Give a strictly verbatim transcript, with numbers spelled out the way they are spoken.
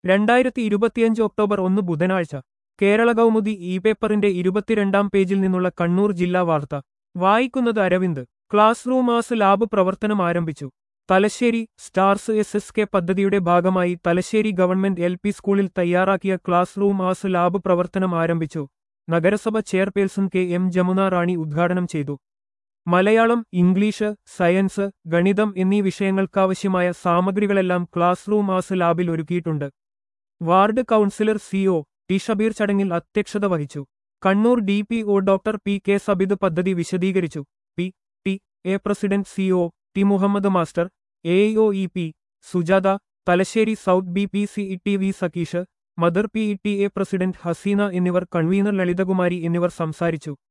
രണ്ടായിരത്തി ഇരുപത്തിയഞ്ച് ഒക്ടോബർ ഒന്ന് ബുധനാഴ്ച കേരള കൗമുദി ഇ പേപ്പറിന്റെ ഇരുപത്തിരണ്ടാം പേജിൽ നിന്നുള്ള കണ്ണൂർ ജില്ലാ വാർത്ത വായിക്കുന്നത് Aravind. Class room as lab പ്രവർത്തനം ആരംഭിച്ചു. Thalassery. Stars S S K പദ്ധതിയുടെ ഭാഗമായി തലശ്ശേരി ഗവൺമെന്റ് എൽ പി സ്കൂളിൽ തയ്യാറാക്കിയ ക്ലാസ് റൂം ആസ് ലാബ് പ്രവർത്തനം ആരംഭിച്ചു. നഗരസഭ chairperson K M Jamuna Rani ഉദ്ഘാടനം ചെയ്തു. മലയാളം, ഇംഗ്ലീഷ്, സയൻസ്, ഗണിതം എന്നീ വിഷയങ്ങൾക്കാവശ്യമായ സാമഗ്രികളെല്ലാം ക്ലാസ് റൂം ആസ് ലാബിൽ ഒരുക്കിയിട്ടുണ്ട്. Ward councillor C O T Shabeer ചടങ്ങിൽ അധ്യക്ഷത വഹിച്ചു. Kannur D P O doctor P K Sabid പദ്ധതി വിശദീകരിച്ചു. P T A president C O T Muhammad master, A O E P Sujatha, Thalassery south B P C E T V Sakeesh, mother P E T A president Haseena എന്നിവർ, convener Lalithakumari എന്നിവർ സംസാരിച്ചു.